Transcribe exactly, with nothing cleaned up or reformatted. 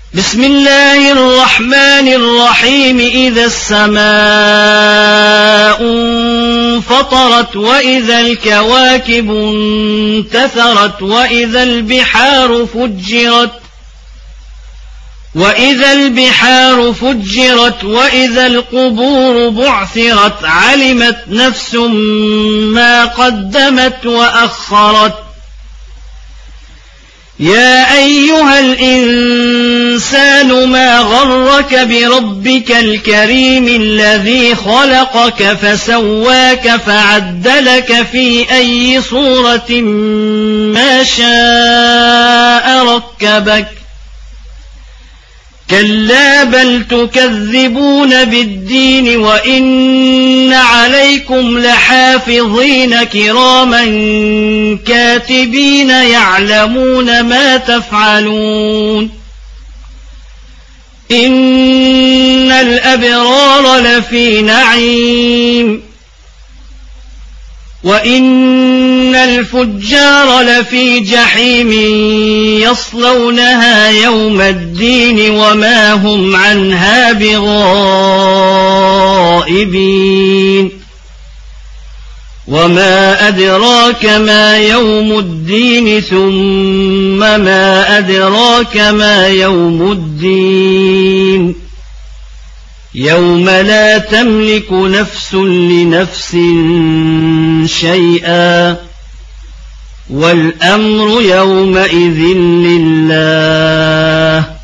بسم الله الرحمن الرحيم إذا السماء انفطرت وإذا الكواكب انتثرت وإذا البحار فجرت وإذا البحار فجرت وإذا القبور بعثرت علمت نفس ما قدمت وأخرت يا أيها الإنسان ما غرك بربك الكريم الذي خلقك فسواك فعدلك في أي صورة ما شاء ركبك كلا بل تكذبون بالدين وإن عليكم لحافظين كراما كاتبين يعلمون ما تفعلون إن الأبرار لفي نعيم وإن الفجار لفي جحيم يصلونها يوم الدين وما هم عنها بغائبين وما أدراك ما يوم الدين ثم ما أدراك ما يوم الدين يوم لا تملك نفس لنفس شيئا والأمر يومئذ لله